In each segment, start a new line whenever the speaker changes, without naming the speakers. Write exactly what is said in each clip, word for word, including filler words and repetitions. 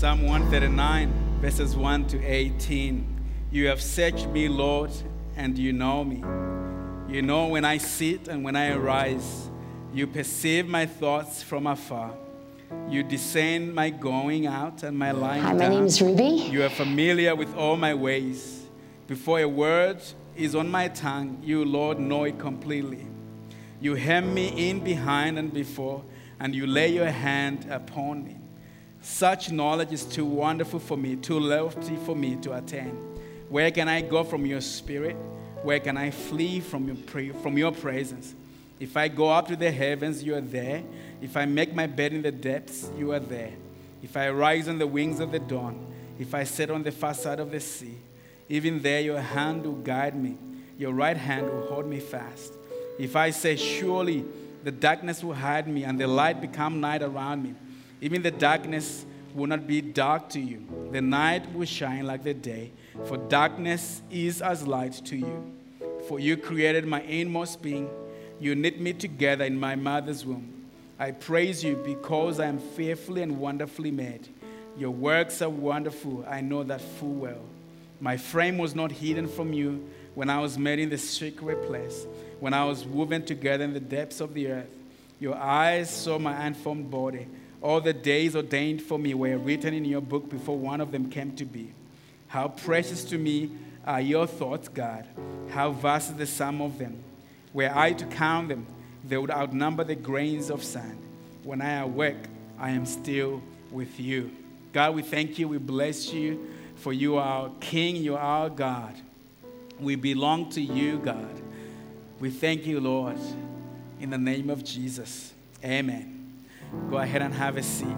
Psalm one thirty-nine, verses one to eighteen. You have searched me, Lord, and you know me. You know when I sit and when I arise. You perceive my thoughts from afar. You discern my going out and my lying
Hi,
down.
my name is Ruby.
You are familiar with all my ways. Before a word is on my tongue, you, Lord, know it completely. You hem me in behind and before, and you lay your hand upon me. Such knowledge is too wonderful for me, too lofty for me to attain. Where can I go from your spirit? Where can I flee from your, pre- from your presence? If I go up to the heavens, you are there. If I make my bed in the depths, you are there. If I rise on the wings of the dawn, if I sit on the far side of the sea, even there your hand will guide me. Your right hand will hold me fast. If I say, surely the darkness will hide me and the light become night around me, even the darkness will not be dark to you. The night will shine like the day, for darkness is as light to you. For you created my inmost being. You knit me together in my mother's womb. I praise you because I am fearfully and wonderfully made. Your works are wonderful. I know that full well. My frame was not hidden from you when I was made in the secret place, when I was woven together in the depths of the earth. Your eyes saw my unformed body. All the days ordained for me were written in your book before one of them came to be. How precious to me are your thoughts, God. How vast is the sum of them. Were I to count them, they would outnumber the grains of sand. When I awake, I am still with you. God, we thank you. We bless you, for you are our King. You are our God. We belong to you, God. We thank you, Lord, in the name of Jesus. Amen. Go ahead and have a seat.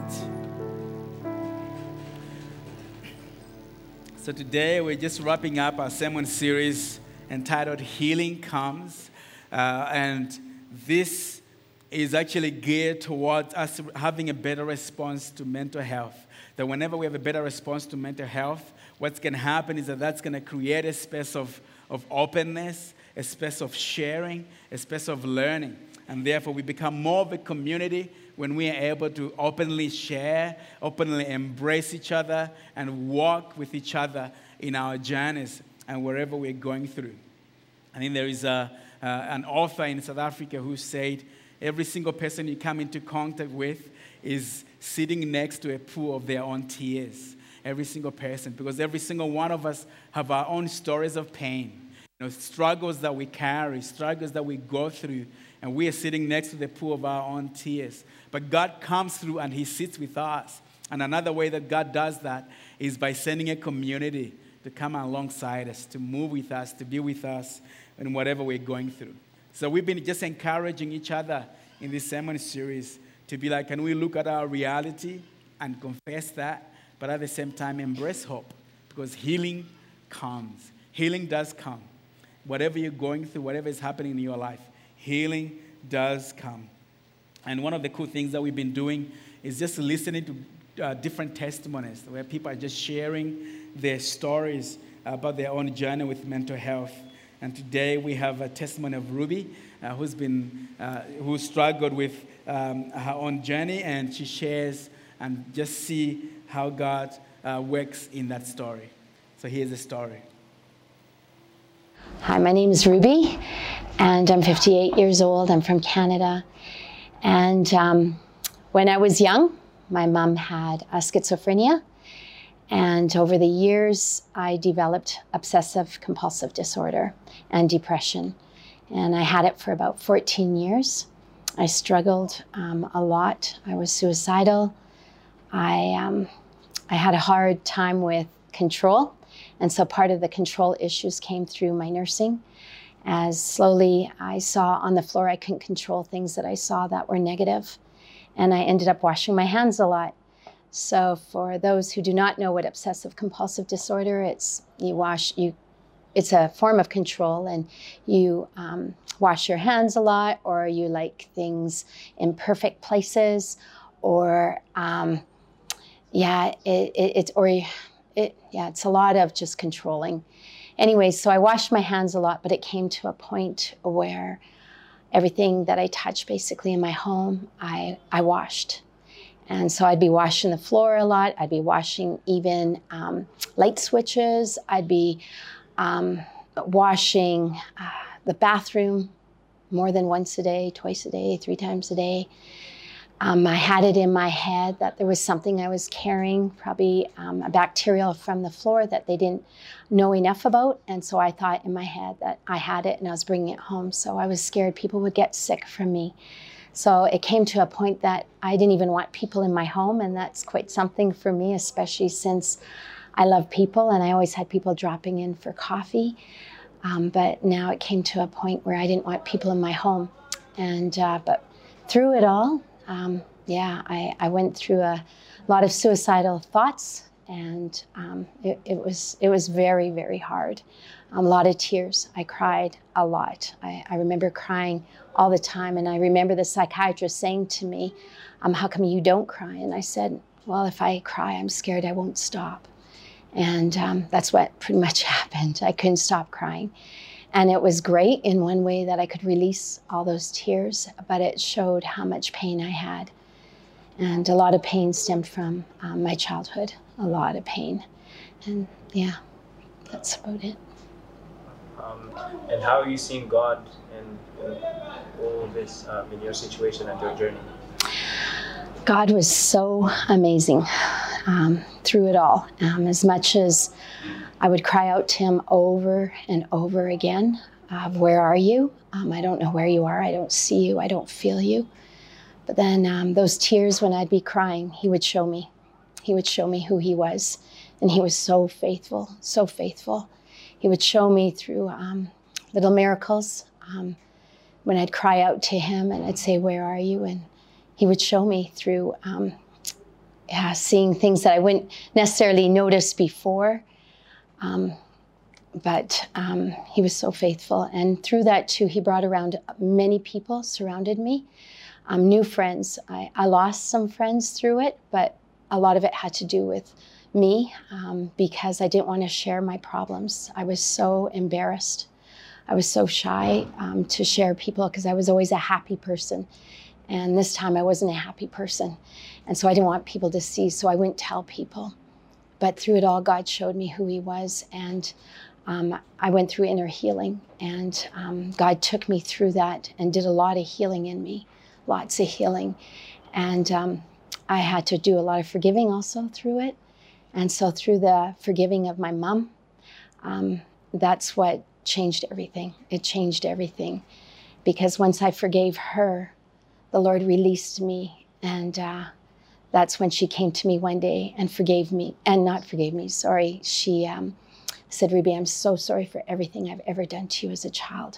So today we're just wrapping up our sermon series entitled Healing Comes. Uh, and this is actually geared towards us having a better response to mental health. That whenever we have a better response to mental health, what's going to happen is that that's going to create a space of, of openness, a space of sharing, a space of learning. And therefore we become more of a community when we are able to openly share, openly embrace each other, and walk with each other in our journeys and wherever we're going through. I think there is a, uh, an author in South Africa who said, every single person you come into contact with is sitting next to a pool of their own tears. Every single person, because every single one of us have our own stories of pain. You know, struggles that we carry, struggles that we go through, and we are sitting next to the pool of our own tears. But God comes through and he sits with us. And another way that God does that is by sending a community to come alongside us, to move with us, to be with us in whatever we're going through. So we've been just encouraging each other in this sermon series to be like, can we look at our reality and confess that, but at the same time embrace hope? Because healing comes. Healing does come. Whatever you're going through, whatever is happening in your life, healing does come. And one of the cool things that we've been doing is just listening to uh, different testimonies where people are just sharing their stories about their own journey with mental health. And today we have a testimony of Ruby, uh, who's been, uh, who struggled with um, her own journey, and she shares and just see how God uh, works in that story. So here's the story.
Hi, my name is Ruby, and I'm fifty-eight years old. I'm from Canada. And um, when I was young, my mom had a schizophrenia. And over the years, I developed obsessive compulsive disorder and depression. And I had it for about fourteen years. I struggled um, a lot. I was suicidal. I, um, I had a hard time with control. And so part of the control issues came through my nursing. As slowly I saw on the floor, I couldn't control things that I saw that were negative. And I ended up washing my hands a lot. So for those who do not know what obsessive compulsive disorder, it's you wash, you, it's a form of control, and you um, wash your hands a lot, or you like things in perfect places, or um, yeah, it, it, it's, or it, yeah, it's a lot of just controlling. Anyway, so I washed my hands a lot, but it came to a point where everything that I touched basically in my home, I, I washed. And so I'd be washing the floor a lot. I'd be washing even um, light switches. I'd be um, washing uh, the bathroom more than once a day, twice a day, three times a day. Um, I had it in my head that there was something I was carrying, probably um, a bacterial from the floor that they didn't know enough about. And so I thought in my head that I had it and I was bringing it home. So I was scared people would get sick from me. So it came to a point that I didn't even want people in my home. And that's quite something for me, especially since I love people and I always had people dropping in for coffee. Um, but now it came to a point where I didn't want people in my home. And uh, but through it all, Um, yeah, I, I went through a lot of suicidal thoughts, and um, it, it was it was very, very hard. Um, a lot of tears. I cried a lot. I, I remember crying all the time, and I remember the psychiatrist saying to me, um, how come you don't cry? And I said, well, if I cry, I'm scared I won't stop. And um, that's what pretty much happened. I couldn't stop crying. And it was great in one way that I could release all those tears, but it showed how much pain I had. And a lot of pain stemmed from um, my childhood, a lot of pain. And yeah, that's about it.
Um, and how are you seeing God in, in all this, um, in your situation and your journey?
God was so amazing um, through it all. Um, as much as I would cry out to him over and over again, uh, where are you? Um, I don't know where you are. I don't see you. I don't feel you. But then um, those tears when I'd be crying, he would show me. He would show me who he was. And he was so faithful, so faithful. He would show me through um, little miracles. Um, when I'd cry out to him and I'd say, where are you? And he would show me through um, yeah, seeing things that I wouldn't necessarily notice before. Um, but um, he was so faithful. And through that too, he brought around many people, surrounded me, um, new friends. I, I lost some friends through it, but a lot of it had to do with me um, because I didn't want to share my problems. I was so embarrassed. I was so shy um, to share people because I was always a happy person. And this time I wasn't a happy person. And so I didn't want people to see, so I wouldn't tell people. But through it all, God showed me who he was. And um, I went through inner healing. And um, God took me through that and did a lot of healing in me, lots of healing. And um, I had to do a lot of forgiving also through it. And so through the forgiving of my mom, um, that's what changed everything. It changed everything. Because once I forgave her, the Lord released me. And uh, that's when she came to me one day and forgave me, and not forgave me, sorry. She um, said, Ruby, I'm so sorry for everything I've ever done to you as a child.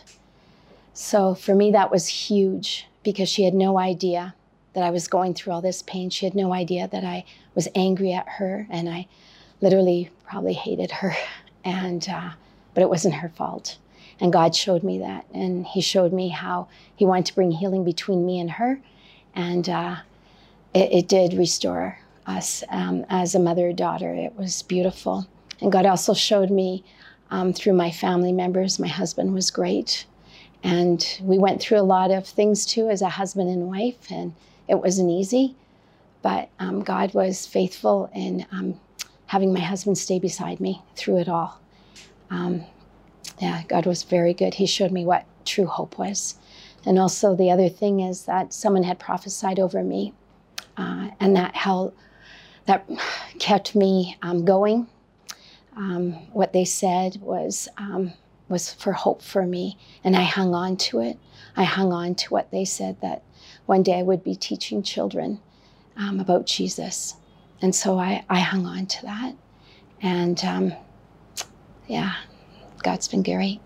So for me, that was huge because she had no idea that I was going through all this pain. She had no idea that I was angry at her and I literally probably hated her. And, uh, but it wasn't her fault. And God showed me that. And he showed me how he wanted to bring healing between me and her. And uh, it, it did restore us um, as a mother-daughter. It was beautiful. And God also showed me um, through my family members. My husband was great. And we went through a lot of things too as a husband and wife. And it wasn't easy. But um, God was faithful in um, having my husband stay beside me through it all. Um, Yeah, God was very good. He showed me what true hope was. And also the other thing is that someone had prophesied over me uh, and that held, that kept me um, going. Um, what they said was, um, was for hope for me. And I hung on to it. I hung on to what they said, that one day I would be teaching children um, about Jesus. And so I, I hung on to that. And um, yeah. God's been great.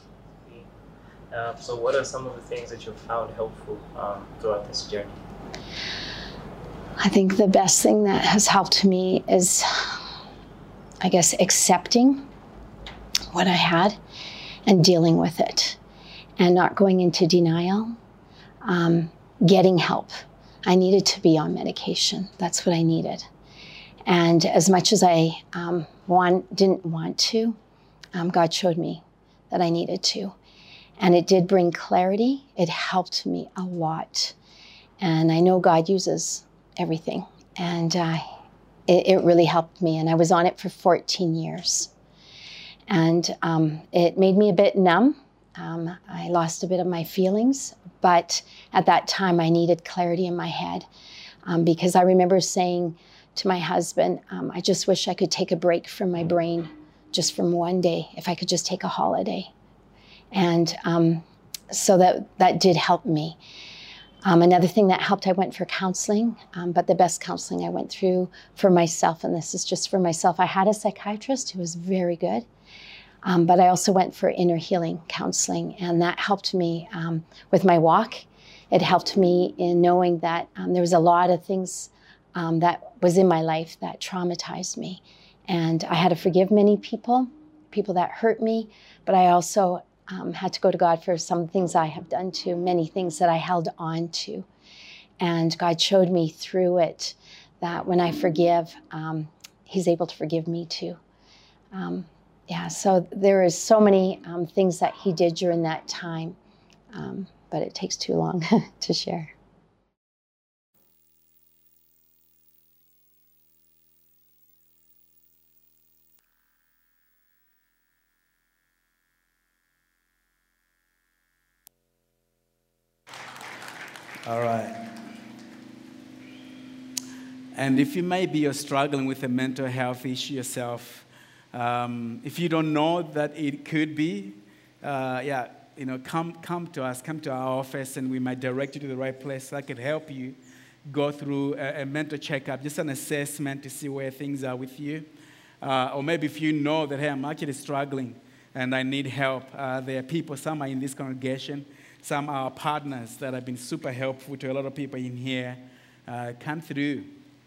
Uh, so what are some of the things that you've found helpful um, throughout this journey?
I think the best thing that has helped me is, I guess, accepting what I had and dealing with it and not going into denial, um, getting help. I needed to be on medication. That's what I needed. And as much as I um, want, didn't want to, Um, God showed me that I needed to. And it did bring clarity. It helped me a lot. And I know God uses everything. And uh, it, it really helped me. And I was on it for fourteen years. And um, it made me a bit numb. Um, I lost a bit of my feelings. But at that time, I needed clarity in my head. Um, because I remember saying to my husband, um, I just wish I could take a break from my brain just from one day, if I could just take a holiday. And um, so that, that did help me. Um, another thing that helped, I went for counseling, um, but the best counseling I went through for myself, and this is just for myself, I had a psychiatrist who was very good, um, but I also went for inner healing counseling, and that helped me um, with my walk. It helped me in knowing that um, there was a lot of things um, that was in my life that traumatized me. And I had to forgive many people, people that hurt me, but I also um, had to go to God for some things I have done too, many things that I held on to. And God showed me through it that when I forgive, um, He's able to forgive me too. Um, yeah, so there is so many um, things that He did during that time. Um, but it takes too long to share.
All right. And if you maybe you're struggling with a mental health issue yourself, um, if you don't know that it could be, uh, yeah, you know, come come to us, come to our office, and we might direct you to the right place that could help you go through a, a mental checkup, just an assessment to see where things are with you. Uh, or maybe if you know that, hey, I'm actually struggling and I need help. Uh, there are people, some are in this congregation, some are partners that have been super helpful to a lot of people in here. Uh, come through.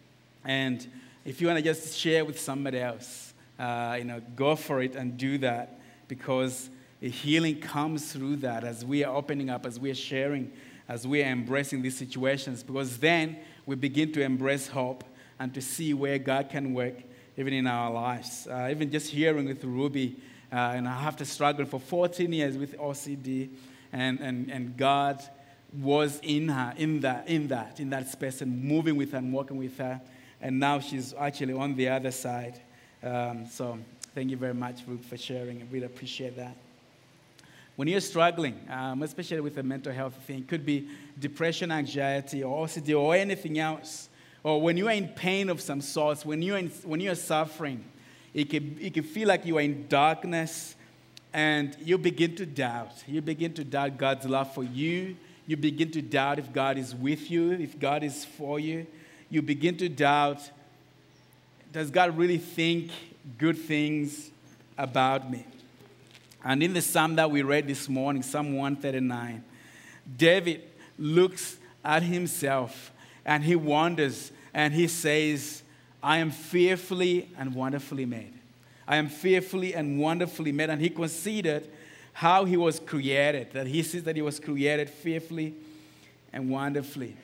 And if you want to just share with somebody else, uh, you know, go for it and do that, because the healing comes through that as we are opening up, as we are sharing, as we are embracing these situations, because then we begin to embrace hope and to see where God can work even in our lives. Uh, even just hearing with Ruby, uh, and I have to struggle for fourteen years with O C D, and, and, and God was in her, in that, in that, in that space, and moving with her and working with her, and now she's actually on the other side. Um, so thank you very much, Ruth, for sharing. I really appreciate that. When you're struggling, um, especially with a mental health thing, it could be depression, anxiety, or O C D, or anything else, or when you are in pain of some sort, when you're in, when you're suffering, it can it can feel like you are in darkness, and you begin to doubt. You begin to doubt God's love for you. You begin to doubt if God is with you, if God is for you. You begin to doubt, does God really think good things about me? And in the psalm that we read this morning, Psalm one thirty-nine, David looks at himself and he wonders and he says, I am fearfully and wonderfully made. I am fearfully and wonderfully made. And he considered how he was created, that he sees that he was created fearfully and wonderfully.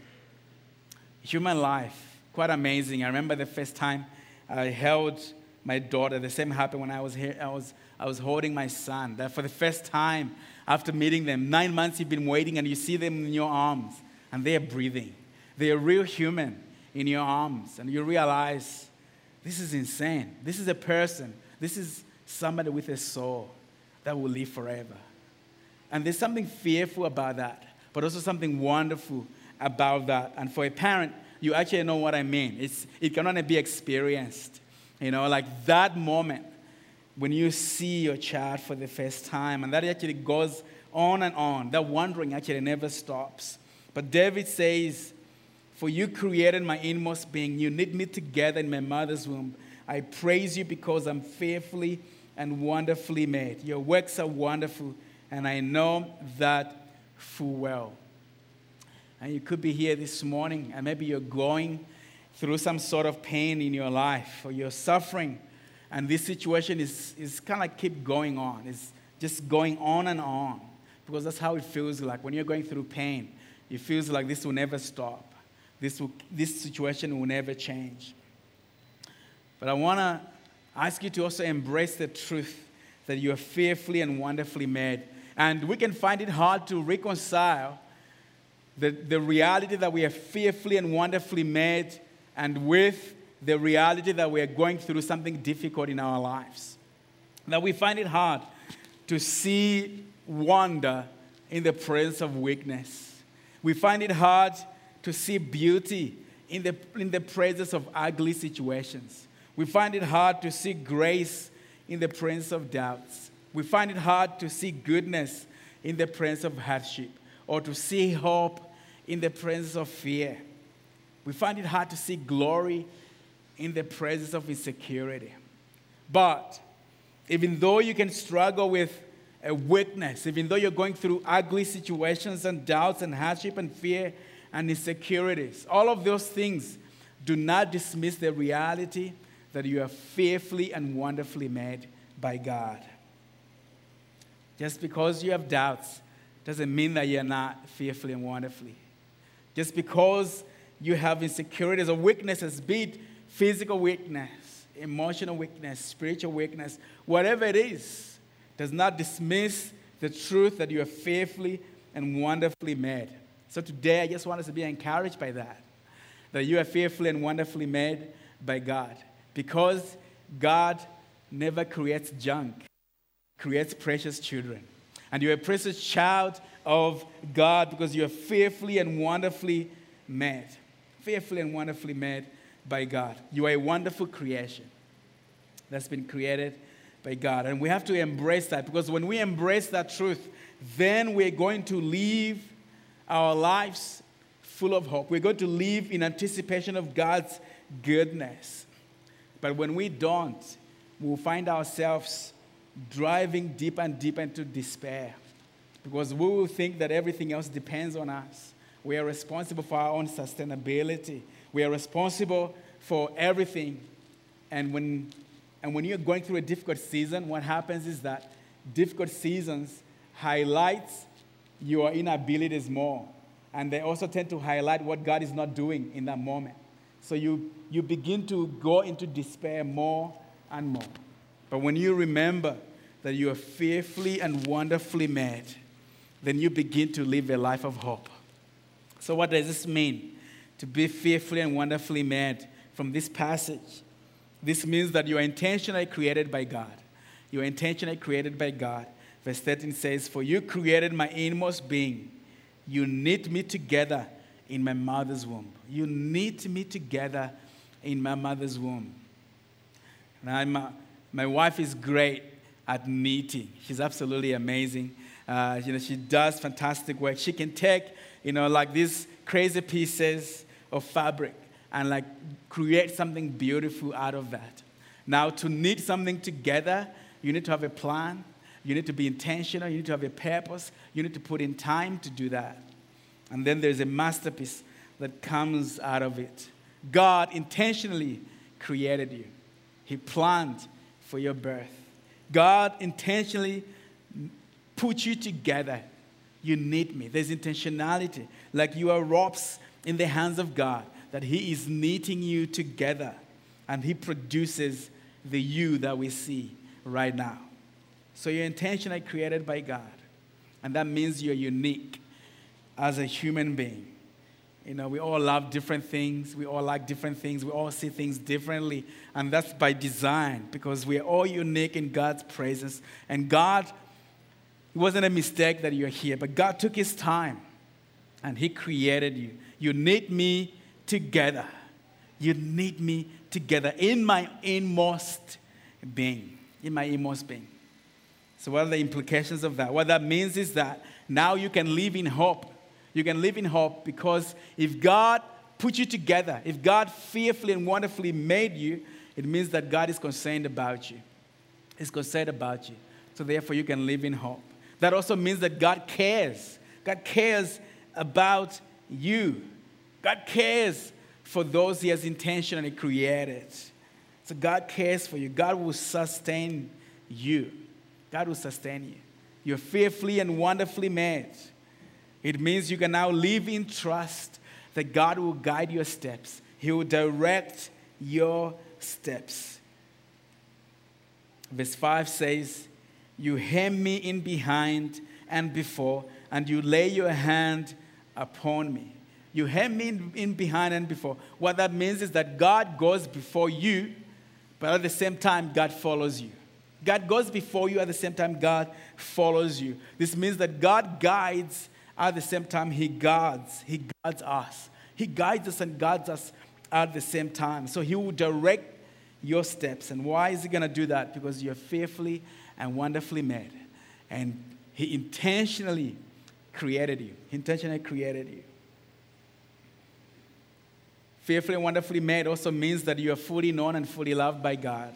Human life, quite amazing. I remember the first time I held my daughter. The same happened when I was here. I was I was holding my son. That for the first time after meeting them, nine months you've been waiting, and you see them in your arms, and they are breathing. They are real human in your arms, and you realize this is insane. This is a person. This is somebody with a soul that will live forever. And there's something fearful about that, but also something wonderful about that. And for a parent, you actually know what I mean. It's, it can only be experienced. You know, like that moment when you see your child for the first time, and that actually goes on and on. That wondering actually never stops. But David says, for you created my inmost being. You knit me together in my mother's womb. I praise you because I'm fearfully and wonderfully made. Your works are wonderful, and I know that full well. And you could be here this morning, and maybe you're going through some sort of pain in your life, or you're suffering, and this situation is, is kind of keep going on. It's just going on and on, because that's how it feels like when you're going through pain. It feels like this will never stop. This, will, this situation will never change. But I want to ask you to also embrace the truth that you are fearfully and wonderfully made. And we can find it hard to reconcile The, the reality that we are fearfully and wonderfully made, and with the reality that we are going through something difficult in our lives. That we find it hard to see wonder in the presence of weakness. We find it hard to see beauty in the, in the presence of ugly situations. We find it hard to see grace in the presence of doubts. We find it hard to see goodness in the presence of hardship, or to see hope in the presence of fear. We find it hard to see glory in the presence of insecurity. But even though you can struggle with a weakness, even though you're going through ugly situations and doubts and hardship and fear and insecurities, all of those things do not dismiss the reality that you are fearfully and wonderfully made by God. Just because you have doubts doesn't mean that you're not fearfully and wonderfully. Just because you have insecurities or weaknesses, be it physical weakness, emotional weakness, spiritual weakness, whatever it is, does not dismiss the truth that you are fearfully and wonderfully made. So today, I just want us to be encouraged by that, that you are fearfully and wonderfully made by God, because God never creates junk, He creates precious children. And you're a precious child of God because you are fearfully and wonderfully made. Fearfully and wonderfully made by God. You are a wonderful creation that's been created by God. And we have to embrace that, because when we embrace that truth, then we're going to live our lives full of hope. We're going to live in anticipation of God's goodness. But when we don't, we'll find ourselves driving deeper and deeper into despair, because we will think that everything else depends on us. We are responsible for our own sustainability. We are responsible for everything. And when, and when you're going through a difficult season, what happens is that difficult seasons highlight your inabilities more. And they also tend to highlight what God is not doing in that moment. So you, you begin to go into despair more and more. But when you remember that you are fearfully and wonderfully made, then you begin to live a life of hope. So what does this mean, to be fearfully and wonderfully made from this passage? This means that you are intentionally created by God. You are intentionally created by God. Verse thirteen says, "For you created my inmost being. You knit me together in my mother's womb." You knit me together in my mother's womb. Now, my, my wife is great at knitting. She's absolutely amazing. Uh, you know, she does fantastic work. She can take, you know, like these crazy pieces of fabric and like create something beautiful out of that. Now, to knit something together, you need to have a plan. You need to be intentional. You need to have a purpose. You need to put in time to do that. And then there's a masterpiece that comes out of it. God intentionally created you. He planned for your birth. God intentionally put you together. You knit me. There's intentionality. Like you are ropes in the hands of God, that He is knitting you together. And He produces the you that we see right now. So you're intentionally created by God. And that means you're unique as a human being. You know, we all love different things. We all like different things. We all see things differently. And that's by design, because we're all unique in God's presence. And God, it wasn't a mistake that you're here, but God took His time and He created you. You knit me together. You knit me together in my inmost being. In my inmost being. So what are the implications of that? What that means is that now you can live in hope. You can live in hope because if God put you together, if God fearfully and wonderfully made you, it means that God is concerned about you. He's concerned about you. So therefore you can live in hope. That also means that God cares. God cares about you. God cares for those He has intentionally created. So God cares for you. God will sustain you. God will sustain you. You're fearfully and wonderfully made. It means you can now live in trust that God will guide your steps. He will direct your steps. Verse five says, "You hem me in behind and before, and you lay your hand upon me. You hem me in, in behind and before. What that means is that God goes before you, but at the same time, God follows you. God goes before you, at the same time, God follows you. This means that God guides, at the same time, He guards. He guards us. He guides us and guards us at the same time. So He will direct your steps. And why is He going to do that? Because you're fearfully and wonderfully made. And He intentionally created you. He intentionally created you. Fearfully and wonderfully made also means that you are fully known and fully loved by God.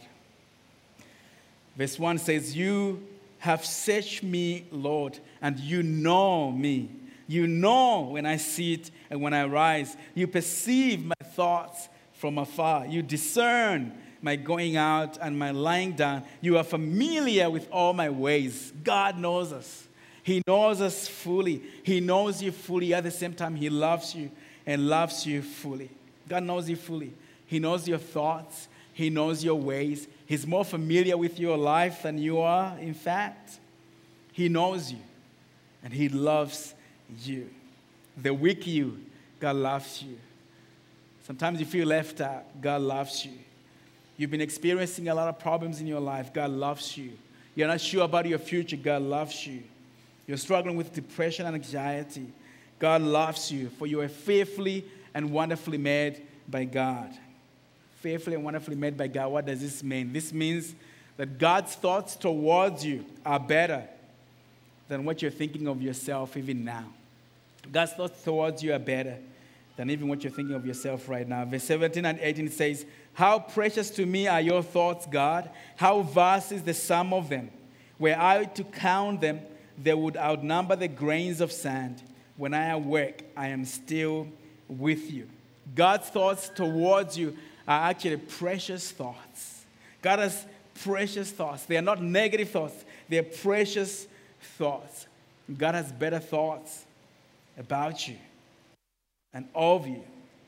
Verse one says, you have searched me, Lord, and you know me. You know when I sit and when I rise. You perceive my thoughts from afar. You discern my going out and my lying down. You are familiar with all my ways. God knows us. He knows us fully. He knows you fully. At the same time, He loves you and loves you fully. God knows you fully. He knows your thoughts. He knows your ways. He's more familiar with your life than you are, in fact. He knows you, and He loves you. The weak you, God loves you. Sometimes you feel left out, God loves you. You've been experiencing a lot of problems in your life, God loves you. You're not sure about your future, God loves you. You're struggling with depression and anxiety, God loves you, for you are fearfully and wonderfully made by God. Fearfully and wonderfully made by God. What does this mean? This means that God's thoughts towards you are better than what you're thinking of yourself even now. God's thoughts towards you are better than even what you're thinking of yourself right now. Verse seventeen and eighteen says, how precious to me are your thoughts, God. How vast is the sum of them. Were I to count them, they would outnumber the grains of sand. When I awake, I am still with you. God's thoughts towards you are actually precious thoughts. God has precious thoughts. They are not negative thoughts. They are precious thoughts. God has better thoughts about you and of you.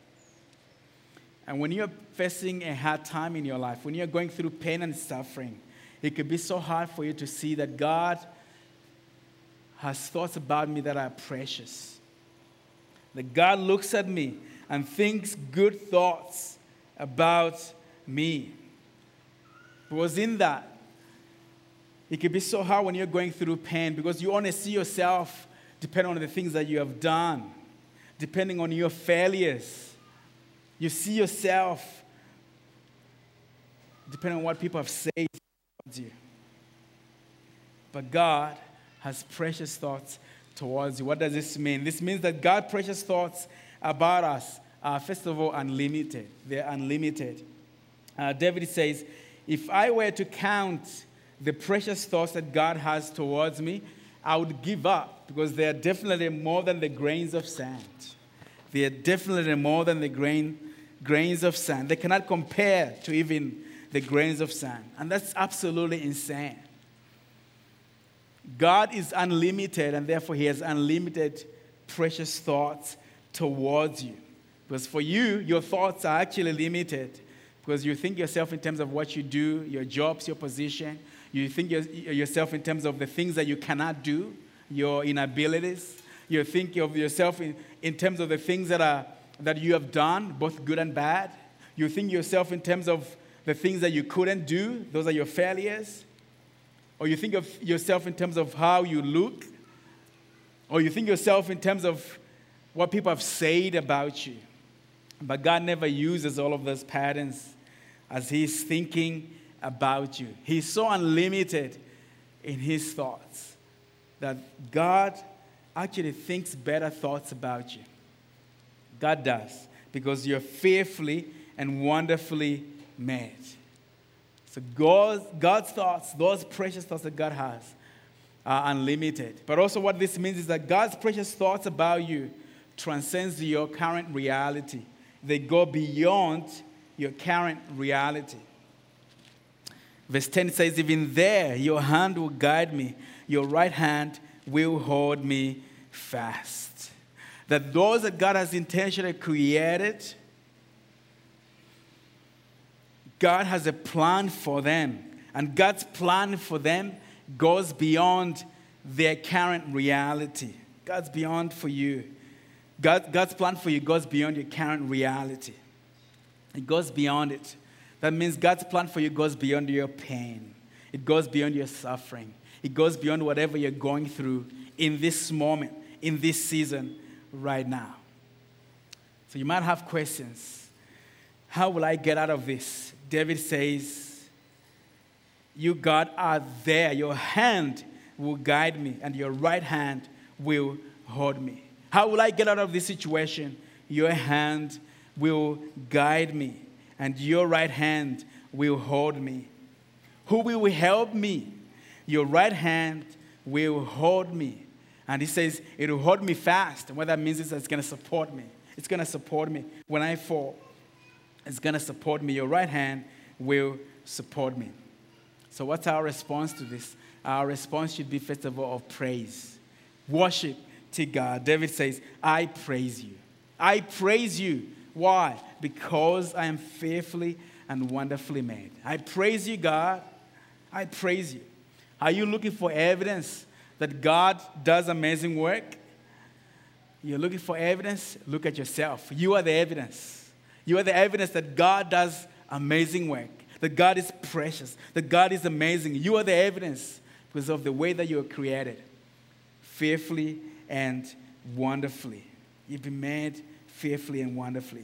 And when you're facing a hard time in your life, when you're going through pain and suffering, it could be so hard for you to see that God has thoughts about me that are precious. That God looks at me and thinks good thoughts about me. Because in that, it can be so hard when you're going through pain because you only see yourself depending on the things that you have done, depending on your failures. You see yourself depending on what people have said towards you. But God has precious thoughts towards you. What does this mean? This means that God's precious thoughts about us are, first of all, unlimited. They're unlimited. Uh, David says, if I were to count the precious thoughts that God has towards me, I would give up because they are definitely more than the grains of sand. They are definitely more than the grain, grains of sand. They cannot compare to even the grains of sand. And that's absolutely insane. God is unlimited, and therefore He has unlimited precious thoughts towards you. Because for you, your thoughts are actually limited because you think yourself in terms of what you do, your jobs, your position. You think yourself in terms of the things that you cannot do, your inabilities. You think of yourself in, in terms of the things that are that you have done, both good and bad. You think yourself in terms of the things that you couldn't do. Those are your failures. Or you think of yourself in terms of how you look. Or you think yourself in terms of what people have said about you. But God never uses all of those patterns as He's thinking about you. He's so unlimited in His thoughts that God actually thinks better thoughts about you. God does, because you're fearfully and wonderfully made. So God's, God's thoughts, those precious thoughts that God has, are unlimited. But also what this means is that God's precious thoughts about you transcends your current reality. They go beyond your current reality. Verse ten says, even there your hand will guide me, your right hand will hold me fast. That those that God has intentionally created, God has a plan for them. And God's plan for them goes beyond their current reality. God's beyond for you. God, God's plan for you goes beyond your current reality. It goes beyond it. That means God's plan for you goes beyond your pain. It goes beyond your suffering. It goes beyond whatever you're going through in this moment, in this season, right now. So you might have questions. How will I get out of this? David says, you, God, are there. Your hand will guide me, and your right hand will hold me. How will I get out of this situation? Your hand will guide me, and your right hand will hold me. Who will help me? Your right hand will hold me. And he says, it will hold me fast. And what that means is that it's going to support me. It's going to support me. When I fall, it's going to support me. Your right hand will support me. So what's our response to this? Our response should be, first of all, of praise. Worship to God. David says, I praise you. I praise you. Why? Because I am fearfully and wonderfully made. I praise you, God. I praise you. Are you looking for evidence that God does amazing work? You're looking for evidence? Look at yourself. You are the evidence. You are the evidence that God does amazing work, that God is precious, that God is amazing. You are the evidence because of the way that you are created, fearfully and wonderfully. You've been made fearfully and wonderfully.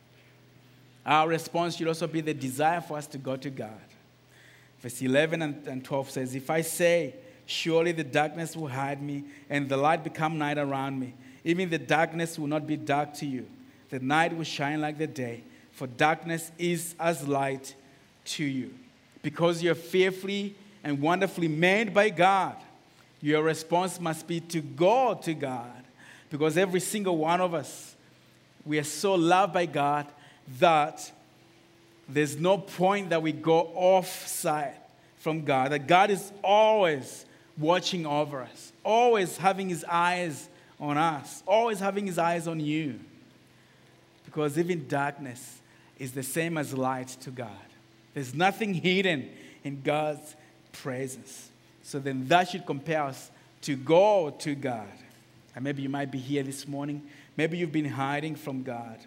Our response should also be the desire for us to go to God. Verse eleven and twelve says, if I say, surely the darkness will hide me, and the light become night around me, even the darkness will not be dark to you. The night will shine like the day, for darkness is as light to you. Because you're fearfully and wonderfully made by God, your response must be to go to God. Because every single one of us, we are so loved by God that there's no point that we go off-side from God. That God is always watching over us, always having his eyes on us, always having his eyes on you. Because even darkness is the same as light to God. There's nothing hidden in God's presence. So then that should compel us to go to God. And maybe you might be here this morning. Maybe you've been hiding from God.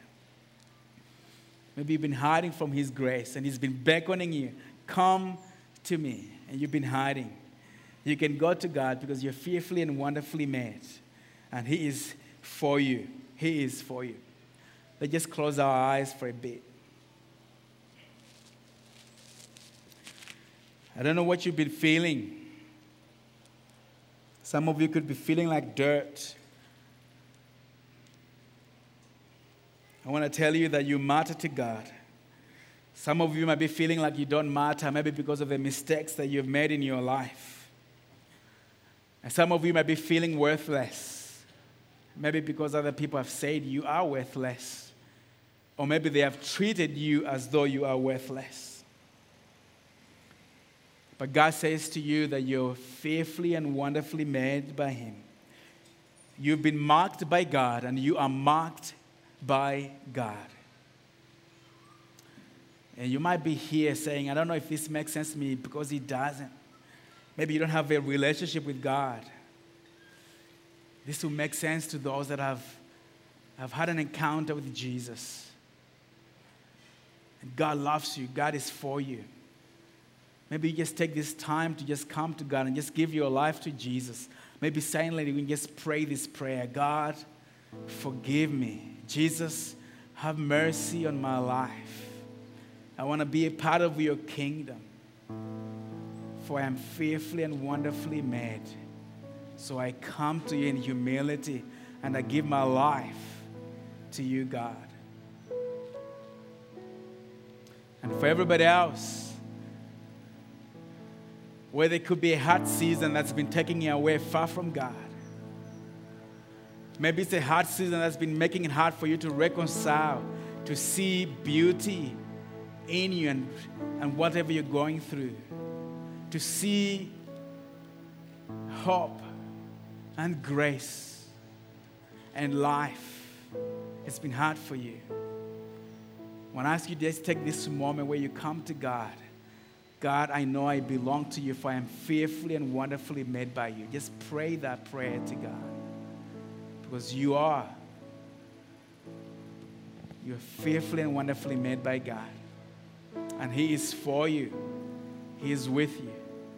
Maybe you've been hiding from his grace and he's been beckoning you, come to me. And you've been hiding. You can go to God because you're fearfully and wonderfully made. And he is for you. He is for you. Let's just close our eyes for a bit. I don't know what you've been feeling. Some of you could be feeling like dirt. I want to tell you that you matter to God. Some of you might be feeling like you don't matter, maybe because of the mistakes that you've made in your life. And some of you might be feeling worthless. Maybe because other people have said you are worthless. Or maybe they have treated you as though you are worthless. But God says to you that you're fearfully and wonderfully made by him. You've been marked by God, and you are marked by God. And you might be here saying, I don't know if this makes sense to me, because it doesn't. Maybe you don't have a relationship with God. This will make sense to those that have, have had an encounter with Jesus. And God loves you. God is for you. Maybe you just take this time to just come to God and just give your life to Jesus. Maybe silently you can just pray this prayer. God, forgive me. Jesus, have mercy on my life. I want to be a part of your kingdom. For I am fearfully and wonderfully made. So I come to you in humility and I give my life to you, God. And for everybody else, where there could be a hard season that's been taking you away far from God. Maybe it's a hard season that's been making it hard for you to reconcile, to see beauty in you and, and whatever you're going through. To see hope and grace and life. It's been hard for you. I want to ask you to just take this moment where you come to God. God, I know I belong to you, for I am fearfully and wonderfully made by you. Just pray that prayer to God. Because you are You're fearfully and wonderfully made by God. And He is for you. He is with you.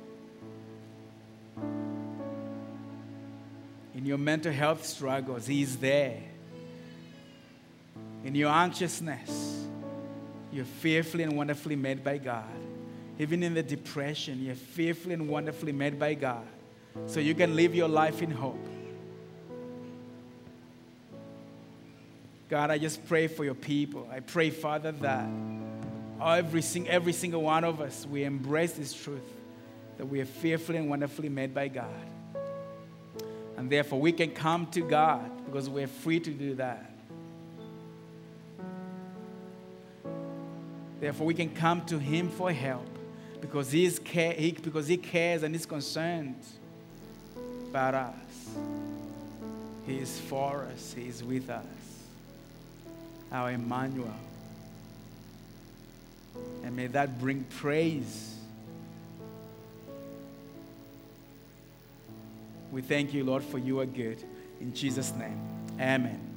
In your mental health struggles, He is there. In your anxiousness, you're fearfully and wonderfully made by God. Even in the depression, you're fearfully and wonderfully made by God. So you can live your life in hope. God, I just pray for your people. I pray, Father, that every, sing, every single one of us, we embrace this truth, that we are fearfully and wonderfully made by God. And therefore, we can come to God because we're free to do that. Therefore, we can come to Him for help because He, is care, he, because he cares and is concerned about us. He is for us. He is with us. Our Emmanuel. And may that bring praise. We thank you, Lord, for you are good. In Jesus' name, amen.